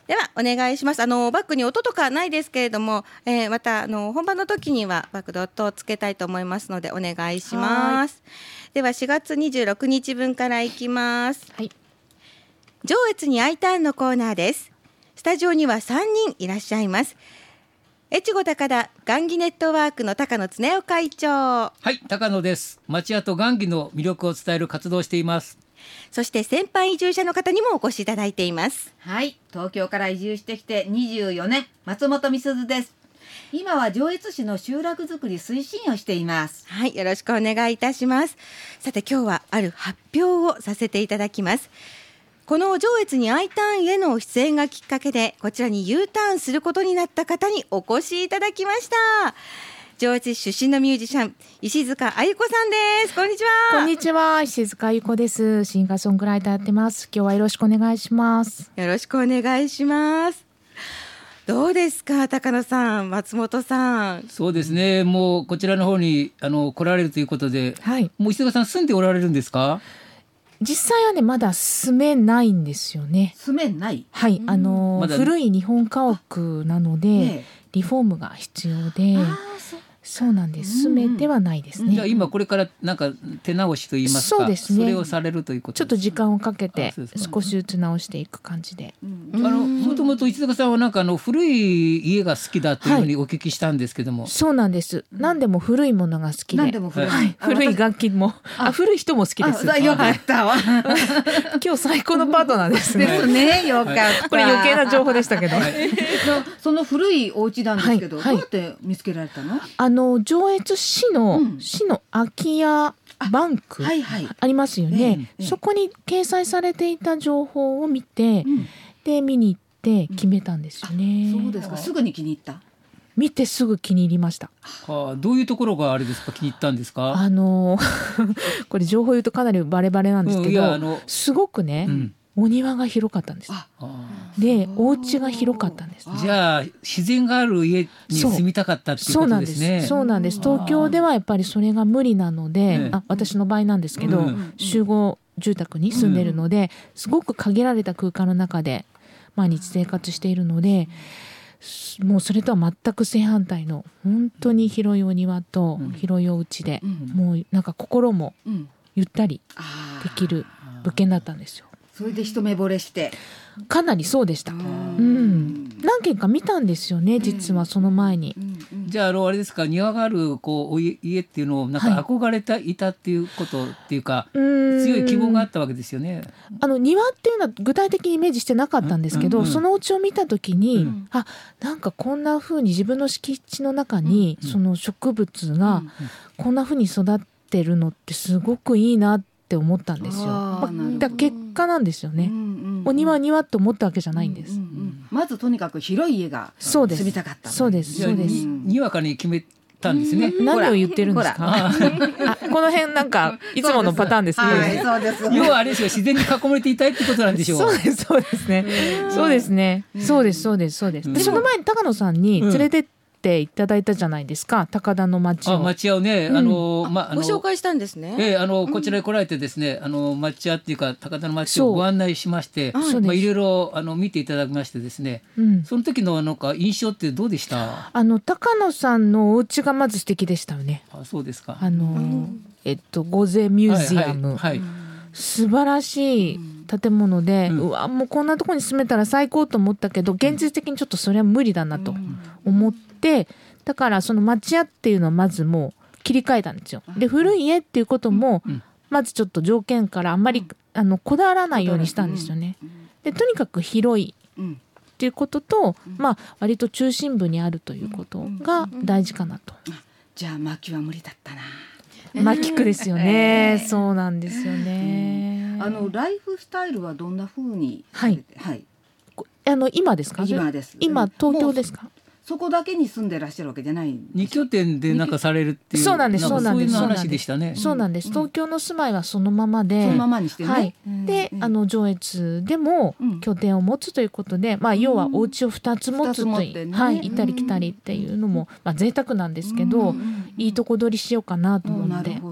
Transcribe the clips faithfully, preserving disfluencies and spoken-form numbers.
ではお願いします。あのバッグに音とかないですけれども、えー、またあの本番の時にはバッグで音をつけたいと思いますのでお願いします。ではしがつにじゅうろくにちぶんからいきます。 はい、 上越に I ターンのコーナーです。スタジオにはさんにんいらっしゃいます。越後高田雁木ネットワークの高野恒夫会長。 はい、高野です。町屋と雁木の魅力を伝える活動をしています。 そして先輩移住者の方にもお越しいただいています。 はい、東京から移住してきてにじゅうよねん、松本美鈴です。今は上越市の集落づくり推進をしています。 はい、よろしくお願いいたします。さて今日はある発表をさせていただきます。この上越に I ターンへの出演がきっかけでこちらに U ターンすることになった方にお越しいただきました。上越市出身のミュージシャン石塚あゆこさんです。こんにちは。 こんにちは、石塚あゆこです。シンガーソングライターやってます。今日はよろしくお願いします。 よろしくお願いします。どうですか高野さん、松本さん。 そうですね、もうこちらの方にあの来られるということで、 はい、 もう石塚さん住んでおられるんですか？ 実際はねまだ住めないんですよね。 住めない。 はい、あの、 まだ古い日本家屋なので、 ね、 リフォームが必要で、そうなんです。住めてはないですね。 じゃあ今これからなんか手直しといいますか、 そうですね、 それをされるということです。 ちょっと時間をかけて少しずつ直していく感じで、 あのもともと石塚さんはなんかあの古い家が好きだというふうにお聞きしたんですけども、 はい、そうなんです。何でも古いものが好きで、 何でも古い、 はい、古い楽器もあ古い人も好きです。 あよかったわ今日最高のパートナーですね。 ですね、よかった、はい、 これ余計な情報でしたけど、はい、 その古いお家なんですけど、 はいはい、 どうやって見つけられたの？ あの上越市の、うん、市の空き家バンク あ,、はいはい、ありますよね、ええ、そこに掲載されていた情報を見て、うん、で見に行って決めたんですよね、 うん、そうですか。すぐに気に入った？ 見てすぐ気に入りました。 はあ、どういうところがあれですか、気に入ったんですか？ あのこれ情報言うとかなりバレバレなんですけど、うん、すごくね、うん、お庭が広かったんです。あでお家が広かったんです。 じゃあ自然がある家に住みたかったっていうことですね。 そうなんです。東京ではやっぱりそれが無理なので、ね、あ私の場合なんですけど、うん、集合住宅に住んでるので、うん、すごく限られた空間の中で毎日生活しているので、もうそれとは全く正反対の本当に広いお庭と広いお家で、うん、もうなんか心もゆったりできる物件だったんですよ。 それで一目惚れしてかなりそうでした。うん、何軒か見たんですよね、実はその前に。 じゃあ、あのあれですか、庭があるこう家っていうのをなんか憧れていたっていうことっていうか、はい、強い希望があったわけですよね。 あの庭っていうのは具体的にイメージしてなかったんですけど、うんうんうん、そのお家を見た時に、うん、あなんかこんな風に自分の敷地の中に、うんうん、その植物がこんな風に育ってるのってすごくいいなって思ったんですよ。まあ、だ結果なんですよね、うんうんうん、お庭庭って思ったわけじゃないんです、うんうんうん、 まずとにかく広い家が住みたかった。 そうですそうです。 にわかに決めたんですね。 何を言ってるんですか？あこの辺なんかいつものパターンですね。 はい、そうです。 要はあれですよ、自然に囲まれていたいってことなんでしょう。 そうですそうですね。そうですね。そうですそうですそうです。でその前に高野さんに連れてってていただいたじゃないですか、高田の町を。 あ町屋をね、うん、あのまあご紹介したんですね。 えー、あのこちらに来られてですね、うん、あの町屋っていうか高田の町をご案内しまして、まあ、いろいろあの見ていただきましてですね、うん、その時のなんか印象ってどうでした？ あの高野さんのお家がまず素敵でしたよね。 あそうですか。 あの、うん、えっとゴゼミュージアム、はいはいはい、素晴らしい建物で、うん、うわもうこんなところに住めたら最高と思ったけど、現実的にちょっとそれは無理だなと思って、だからその町屋っていうのはまずもう切り替えたんですよ。で古い家っていうこともまずちょっと条件からあんまりあのこだわらないようにしたんですよね。でとにかく広いっていうことと、まあ割と中心部にあるということが大事かなと。 じゃあ薪は無理だったな。 薪区ですよね、えー、そうなんですよね、 うん、あのライフスタイルはどんな風にされて、はいはい、 あの今ですか？ 今です。 今東京ですか？ そこだけに住んでらっしゃるわけじゃない。 二拠点でなんかされるっていう、 そうなんですそうなんです、 そういう話でしたね。 そうなんです。東京の住まいはそのままで、 そのままにしてね、 はい、で、あの上越でも拠点を持つということで、まあ要はお家を二つ持つという、ね、はい、行ったり来たりっていうのもまあ贅沢なんですけど、いいとこ取りしようかなと思って。 なるほど。 うん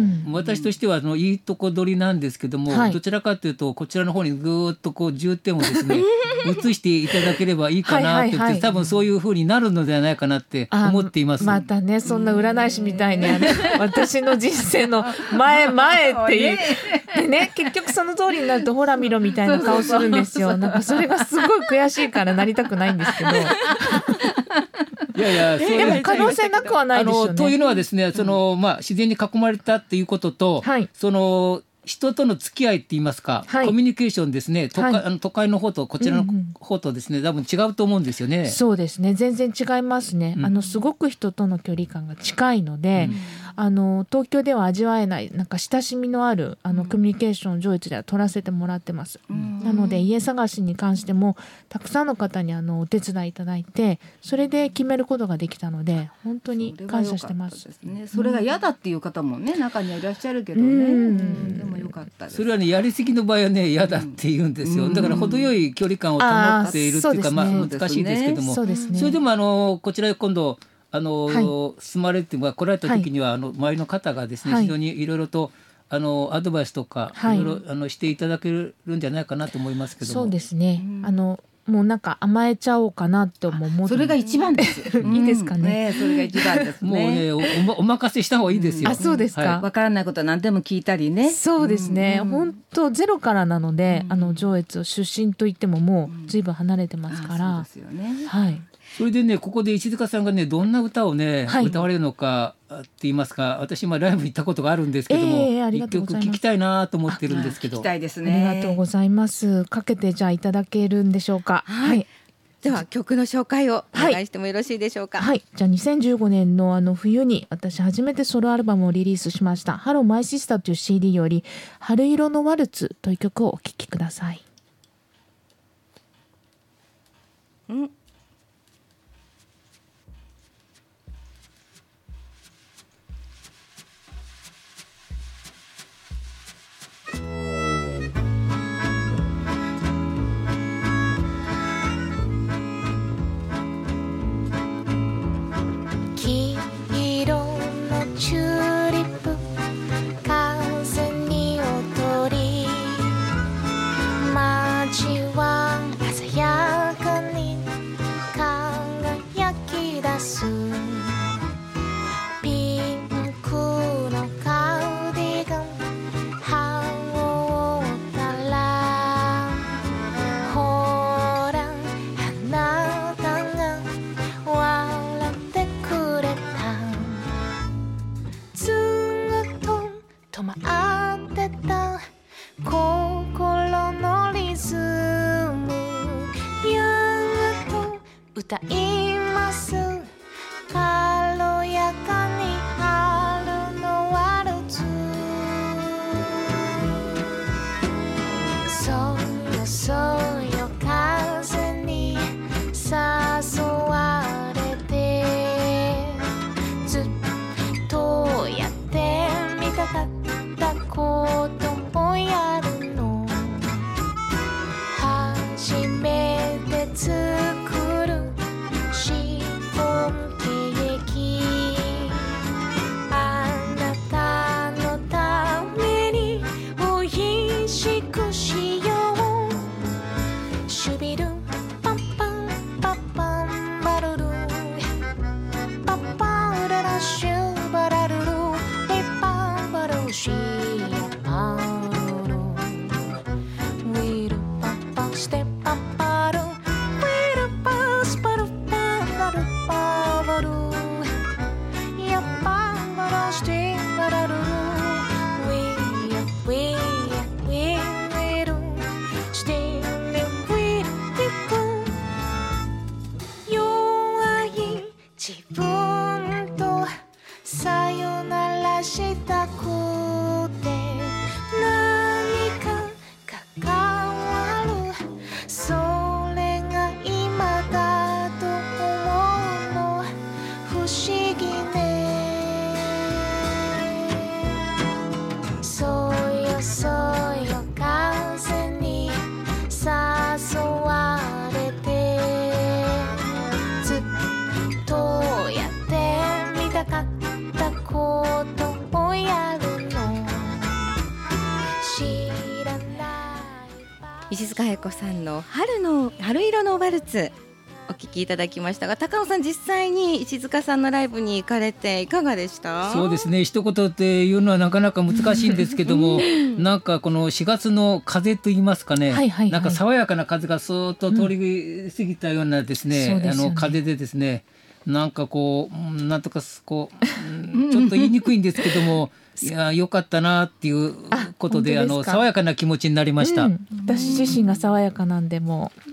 ん、私としてはあのいいとこ取りなんですけども、はい、どちらかというとこちらの方にぐーっとこう重点をですね移していただければいいかなって言って、はいはいはい、多分そういう風になるのではないかなって思っています。 またねそんな占い師みたいに私の人生の前前っていうでね、結局その通りになるとほら見ろみたいな顔するんですよ。なんかそれがすごい悔しいからなりたくないんですけどいやいや、そういうでも可能性なくはないですよね。 というのはですね、その、まあ、自然に囲まれたっていうことと、はい、その人との付き合いって言いますか、はい、コミュニケーションですね、都会、はい、あの都会の方とこちらの方とですね、うんうん、多分違うと思うんですよね。 そうですね、全然違いますね、うん、あのすごく人との距離感が近いので、うん、あの東京では味わえないなんか親しみのあるあのコミュニケーションを上越では取らせてもらってます、うん、なので家探しに関してもたくさんの方にあのお手伝いいただいてそれで決めることができたので本当に感謝してます。 それが良かったですね。それが嫌だっていう方もね中にはいらっしゃるけどね、うん、でも良かったです。 それはねやりすぎの場合はね嫌だって言うんですよ、うん、だから程よい距離感を保っているっていうか、まあ、難しいですけども そ,、ね そ, ね、それでもあのこちらへ今度あの、はい、住まれて来られた時には、はい、あの周りの方がですね、はい、非常にいろいろとあのアドバイスとか、はい、いろいろあのしていただけるんじゃないかなと思いますけども。 そうですね、うん、あのもうなんか甘えちゃおうかなって思ってそれが一番ですいいですか ね,、 うん、ねそれが一番ですね。 もうね お, お任せした方がいいですよ、 うん、あそうですか、はい、 分からないことは何でも聞いたりね。 そうですね、うん、本当ゼロからなので、うん、あの上越出身といってももう随分離れてますから、 うん、そうですよね、 はい。それでねここで石塚さんがねどんな歌をね、はい、歌われるのかって言いますか、私今ライブ行ったことがあるんですけども、えー、一曲聴きたいなと思ってるんですけど。 聞きたいですね。 ありがとうございます。かけてじゃあいただけるんでしょうか。はい、はい、 では曲の紹介をお願いしてもよろしいでしょうか。 はい、はい、じゃあにせんじゅうごねんのあの冬に私初めてソロアルバムをリリースしましたハローマイシスターという シーディー より春色のワルツという曲をお聴きください。 うん歌います軽やかに春のワルツそよそよ風に誘われてずっとやってみたかったことをやるの初めて作るシフォンケーキあなたのためにおいしくしようシュビルパンパンパンパンバルルパンパンララシュバラルルレパンバルシーパルルウィルパンパンステパンパルウィ塚愛子さんの春の春色のワルツお聞きいただきましたが、高野さん実際に石塚さんのライブに行かれていかがでした？ そうですね、一言っていうのはなかなか難しいんですけどもなんかこのしがつの風といいますかね、はいはいはい、なんか爽やかな風がそーっと通り過ぎたようなですね、うん、あの風でですね、なんかこうなんとかこうちょっと言いにくいんですけどもいや良かったなっていうことで、あの爽やかな気持ちになりました、うん、 私自身が爽やかなんでもう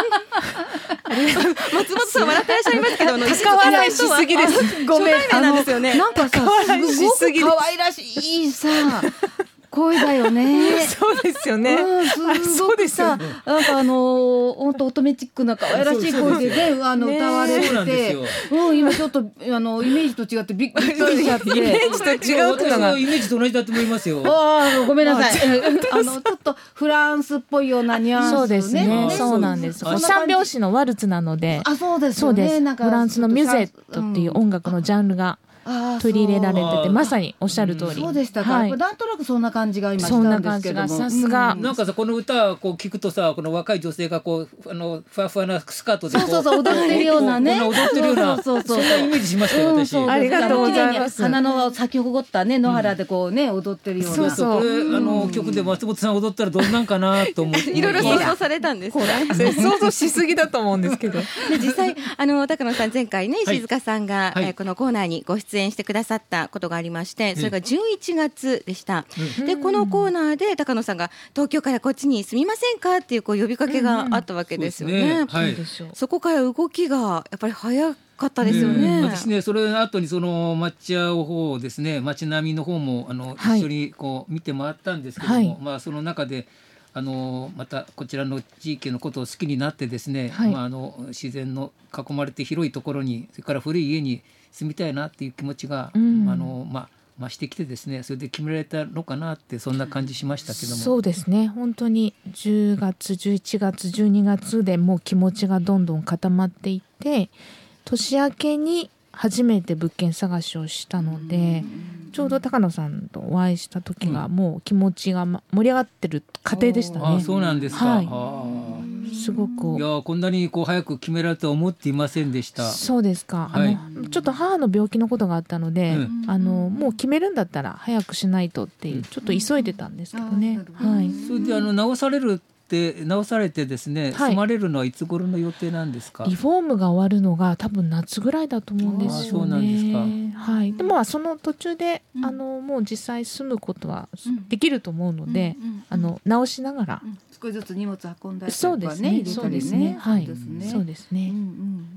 松本さん笑ってらっしゃいますけど高笑いしすぎです。 ごめん、なんですよね。 なんかさすごく可愛らしいさ声だよね。 そうですよね。 うん、すごくさ、なんかあの本当オトメチックな可愛らしい声でね、あの歌われてて、うん、今ちょっとあのイメージと違ってびっくりしちゃって、イメージと違う私のイメージと同じだと思いますよ。 ああ、ごめんなさい。あのちょっとフランスっぽいようなニュアンスね。 そうですね。そうなんです。三拍子のワルツなので、 あ、そうですよね。 なんかフランスのミュゼットっていう音楽のジャンルが取り入れられてて、まさにおっしゃる通り、うん、 そうでしたか、はい、なんとなくそんな感じが今したんですけども、 さすが、 うん、なんかさこの歌をこう聞くとさ、この若い女性がこうあのふわふわなスカートでこうそうそうそう踊ってるようなね、 踊ってるようなそうそうそうそんなイメージしましたよ、うん、私。 ありがとうございます。 花の咲き誇ったね野原でこうね、うん、踊ってるような、 そうそう、これ、うん、あの曲で松本さん踊ったらどんなんかなと思っていろいろ想像されたんですね。 想像しすぎだと思うんですけどで実際あの高野さん前回ね石塚さんが、はい、えー、このコーナーにご出演してくださったことがありまして、それがじゅういちがつでした、うん、でこのコーナーで高野さんが東京からこっちに住みませんかっていう、こう呼びかけがあったわけですよね、うんうん、そ, ね、はい、そこから動きがやっぱり早かったですよね。 ね、私ねそれの後にその町屋の方ですね、町並みの方もあの、はい、一緒にこう見て回ったんですけども、はい、まあ、その中であのまたこちらの地域のことを好きになってですね、はい、まあ、あの自然の囲まれて広いところに、それから古い家に住みたいなっていう気持ちが、うん、あのまあ、増してきてですね、それで決められたのかなって、そんな感じしましたけども。 そうですね、本当にじゅうがつじゅういちがつじゅうにがつでもう気持ちがどんどん固まっていって、年明けに初めて物件探しをしたので、ちょうど高野さんとお会いした時がもう気持ちが盛り上がってる過程でしたね。 あ、そうなんですか、はい、あ、 すごく、 いやこんなにこう早く決められるとは思っていませんでした。 そうですか、はい、あのちょっと母の病気のことがあったので、うん、あのもう決めるんだったら早くしないとっていう、ちょっと急いでたんですけどね、はい、 それであの直されるで直されてですね、はい、住まれるのはいつ頃の予定なんですか？ リフォームが終わるのが多分夏ぐらいだと思うんですよね。 そうなんですか、 はい、でもその途中で、うん、あのもう実際住むことはできると思うので、うんうんうん、あの直しながら、うん、 少しずつ荷物運んだりとかね、 そうですね、そうですね、はい、そうですね、うんうん、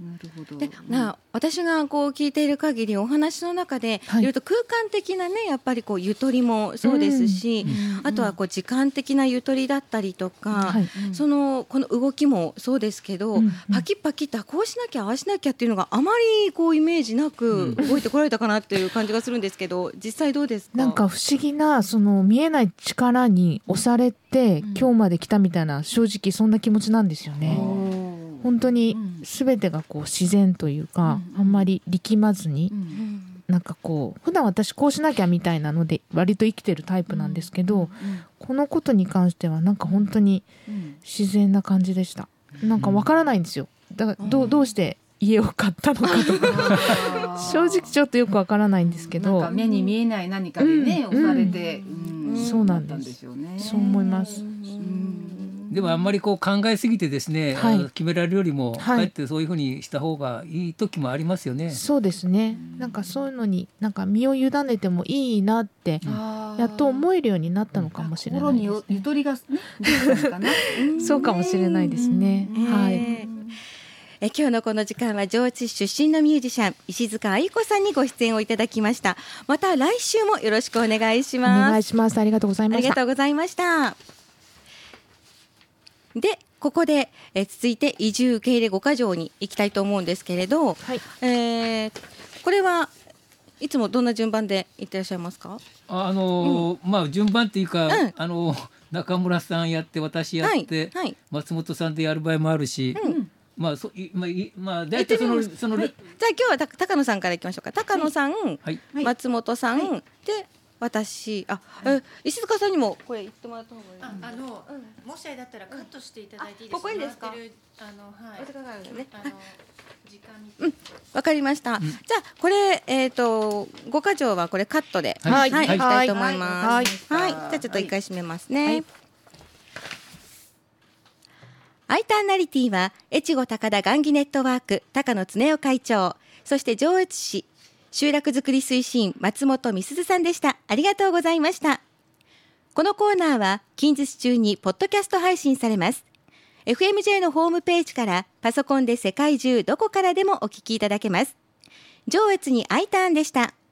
なるほど。 でな私がこう聞いている限りお話の中で、はい、いろいろと空間的なねやっぱりこうゆとりもそうですし、うん、あとはこう時間的なゆとりだったりとか、はい、そのこの動きもそうですけど、うん、パキッパキッとこうしなきゃああしなきゃっていうのがあまりこうイメージなく動いてこられたかなっていう感じがするんですけど、実際どうですか？ なんか不思議なその見えない力に押されて、うん、今日まで来たみたいな、正直そんな気持ちなんですよね。本当に全てがこう自然というか、うん、あんまり力まずに、うん、なんかこう普段私こうしなきゃみたいなので割と生きてるタイプなんですけど、うんうん、このことに関してはなんか本当に自然な感じでした。なんかわからないんですよ。だからどう、どうして家を買ったのかとか正直ちょっとよくわからないんですけど、 なんか目に見えない何かでね、うん、押されて、 うんうん、そうなんですよね。そう思います。うん、 でもあんまりこう考えすぎてですね、はい、決められるよりも、はい、かえってそういうふうにした方がいい時もありますよね。 そうですね、なんかそういうのになんか身を委ねてもいいなって、うん、やっと思えるようになったのかもしれないですね。 心にゆとりが、ね、出たのかなそうかもしれないですね、はい。 え今日のこの時間は上越市出身のミュージシャン石塚愛子さんにご出演をいただきました。また来週もよろしくお願いします。 お願いします。ありがとうございました。 ありがとうございました。でここでえ続いて移住受け入れごか条に行きたいと思うんですけれど、はい、えー、これはいつもどんな順番で行ってらっしゃいますか？ あのーうん、まあ順番っていうか、うん、あの中村さんやって私やって、はいはい、松本さんでやる場合もあるし、うん、まあそまあまあ大体そのその、はい、 じゃあ今日は高野さんからいきましょうか。高野さん、うん、はい、松本さん、はい、で私あ、え石塚さんにもこれ言ってもらった方がいい。 あ、あの、うん、もしあれだったらカットしていただいていいですか。 ここいいですか。 あのはい。 お時間があるのね。 あの時間に。 うん、わかりました。うん、じゃあこれえっ、ー、とごか条はこれカットで、 はい、 はい、はい、いきたいと思います。 はい、 はい、じゃあちょっと一回閉めますね。はい、アイターナリティは越後高田雁木ネットワーク高野恒夫会長、そして上越市集落づくり推進松本美鈴さんでした。ありがとうございました。このコーナーは近日中にポッドキャスト配信されます。エフエムジェー のホームページからパソコンで世界中どこからでもお聞きいただけます。上越に アイターンでした。